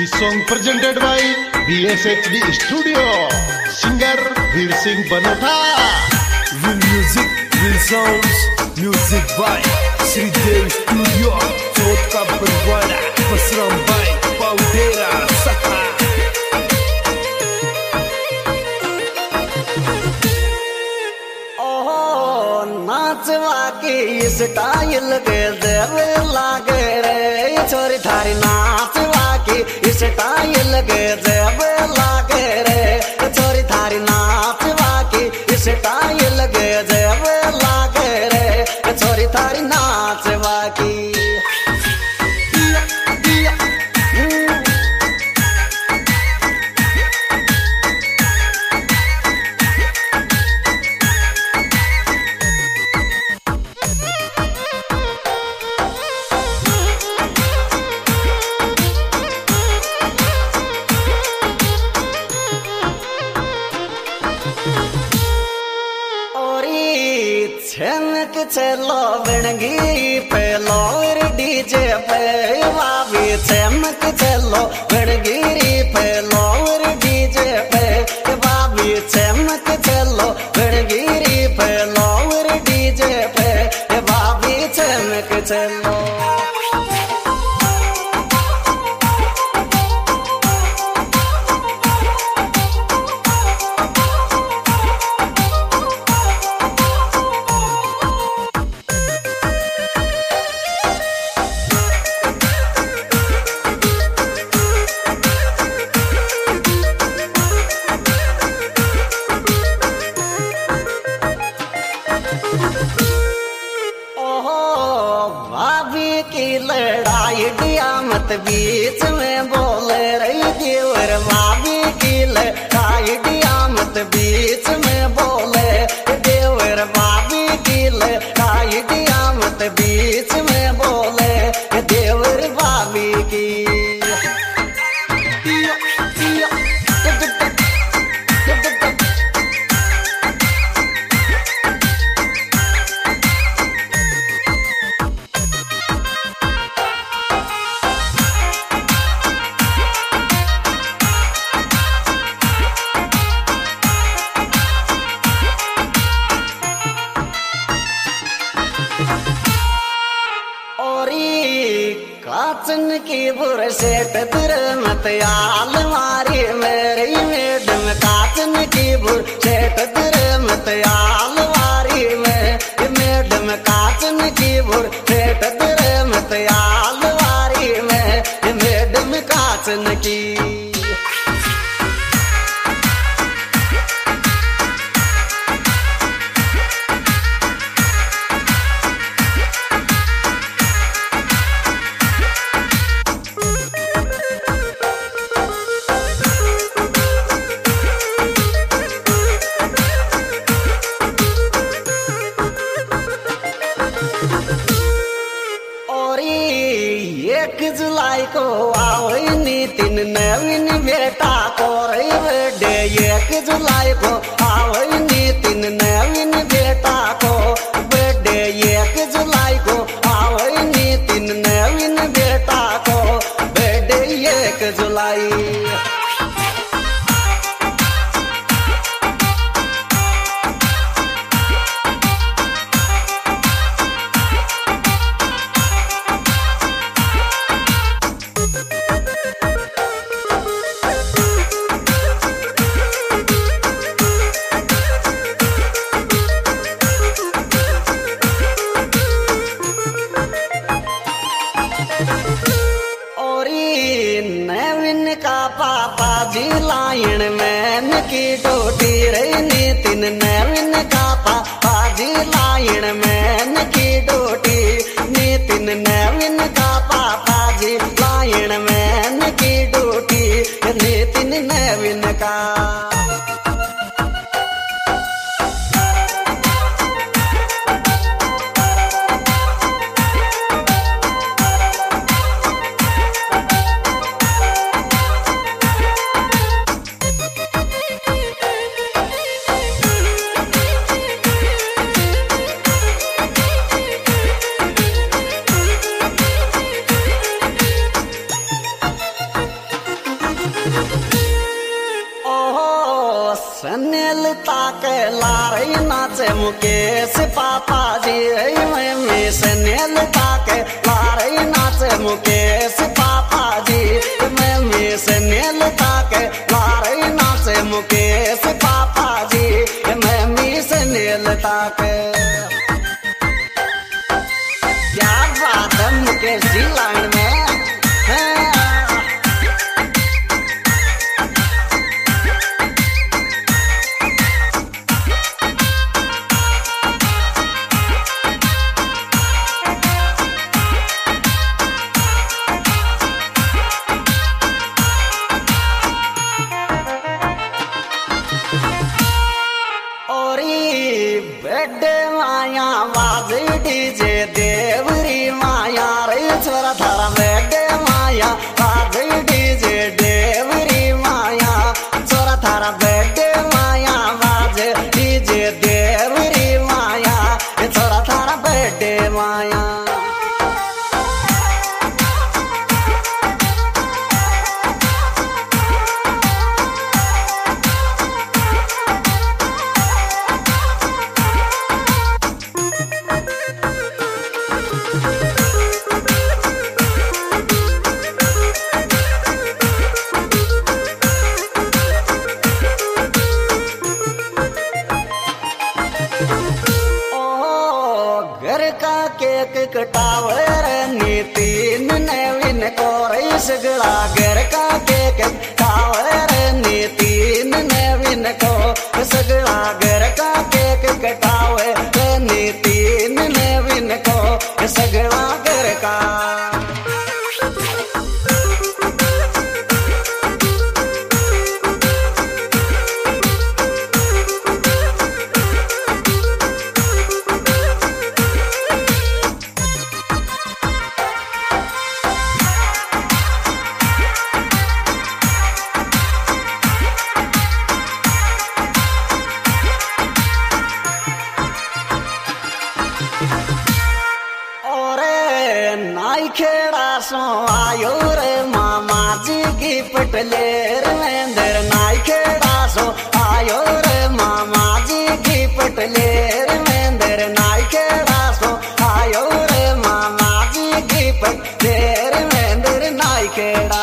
This song presented by BSHD Studio. Singer Veer Singh Banota. Will music, will sounds, music by Sri Dev Studio. Chot ka barwada, Basram by Paudera Saha. नाचवा की style के देवे लागे रे छोरी थारी नाचवा की style के देवे लागे रे छोरी थारी नाचवा की स्टाइल के देवे लागे रे छोरी थारी नाचवा की छनक चलो बनगी पे लोर डीजे पे वावी चमक चलो बनगी पे लोर डीजे पे वावी चमक चलो बनगी पे लोर डीजे पे वावी चमक चलो की लड़ाई डिया मत बीच में बोले रही देवर भाभी की लड़ाई डिया मत बीच में बोले देवर भाभी की लड़ाई डिया मत बीच में बोले देवर भाभी की काचन की बुरसेट तिर मत आल मारी मेरी मैडम काचन की बुरसेट तिर मत आल मारी मैडम काचन की बुरसेट तिर मत आल मारी मैडम काचन की एक जुलाई को आओ नितिन नवीन बेटा को बर्थडे 1 जुलाई को आओ नितिन नवीन बेटा को बर्थडे 1 जुलाई को आओ नितिन नवीन बेटा को बर्थडे 1 जुलाई का पापा जी लाइन मैन की टोटी रही नितिन नवीन का पापा जी लाइन मैन की टोटी नितिन नवीन का पापा जी लाइन मैन की टोटी नितिन नवीन का स्नेहलता के लारे नाचे मुकेश पापा जी में स्नेहलता के लारे नाचे मुकेश पापा जी में स्नेहलता के लारे नाचे मुकेश पापा जी में स्नेहलता के। क्या बात है मुकेश जी लाइन में बेडे माया बाज डीजे देवरी माया रे छोरा थारा बेडे माया बाज डीजे देवरी माया छोरा थारा बेडे माया बाज डीजे देवरी माया छोरा थारा बेडे माया। घर का केक कटावर नीतिन नवीन कोरई सगड़ा घर का केक कटावर नीतिन नवीन को सगड़ा घर का केक कटावे नीतिन नवीन को सगड़ा घर का। नाई खेड़ा सो आयो रे मामा जी की पटलेर मेंदर नाई खेड़ा सो आयो रे मामा जी की पटलेर मेंदर नाई खेड़ा सो आयो रे मामा जी की पटलेर मेंदर नाई खेड़ा।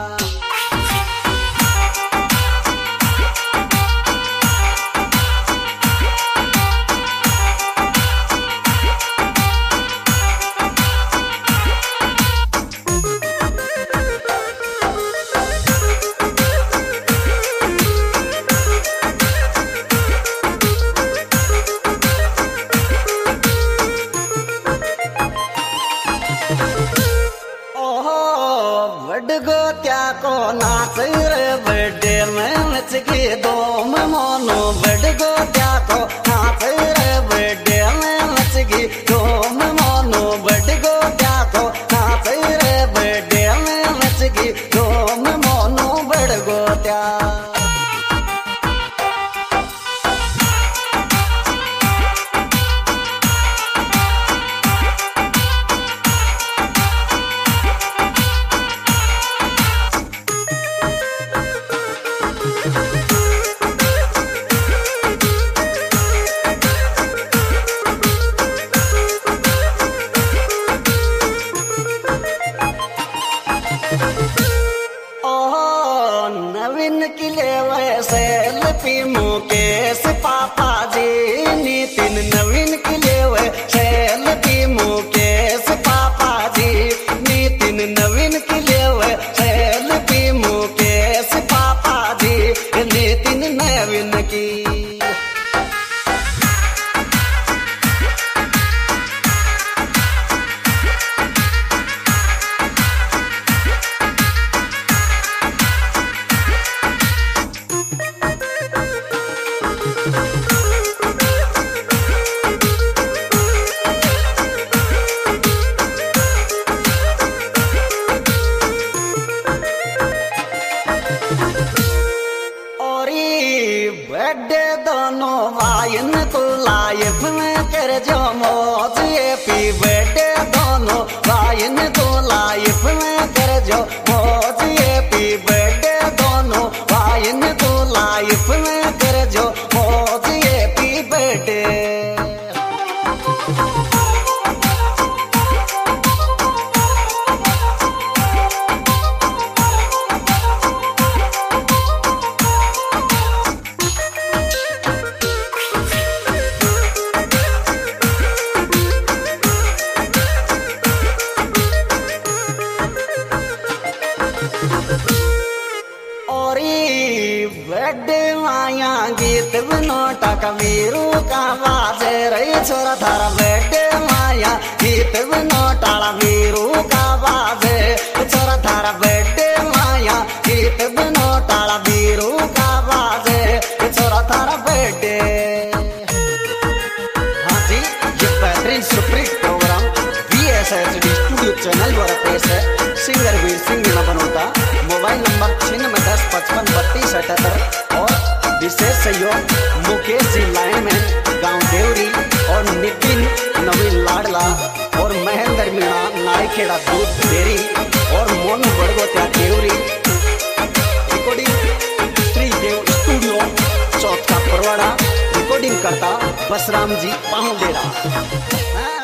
बड़गो त्या को नाच रे बर्थडे में नच के दो मोनो बड़गो त्या को नाच रे बर्थडे में नच के दो मोनो बड़गो त्या को नाच रे बर्थडे में नच के दो मोनो बड़गो त्या। नवीन किले वैसे लपी मुकेश पापा जी नितिन नवीन किले वैसे लपी मुकेश पापा जी नितिन नवीन किले वैसे लपी मुकेश पापा जी नितिन नवीन की। बड़े दोनों वायन तो लाइफ में कर जो मौज ये पी बड़े दोनों वायन तो लाइफ में कर जो मौज ये पी बड़े दोनों वायन तो लाइफ में कर जो बर्थडे माया गीत बनोटा कबीरू का बाजे रही छोरा थारा बर्थडे माया गीत बनोटा वीरू का बाजे छोरा थारा बर्थडे माया गीत बनोटा वीरू का बाजे छोरा थारा बर्थडे। हाँ जी, ये बेहतरीन सुप्रीत प्रोग्राम VSHD स्टूडियो चैनल द्वारा पेश है। Singer Veer Singh Meena Banota, mobile number 9610553278 और विशेष सहयोग मुकेश जी लाइनमैन गांव देवरी और नितिन नवीन लाडला और महेंद्र मीणा नारीखेड़ा दूध डेरी और मोनू बड़गोत्या देवरी। रिकॉर्डिंग श्रीदेव स्टूडियो चौथा परवाड़ा। रिकॉर्डिंग करता बसराम जी पाहुडेरा।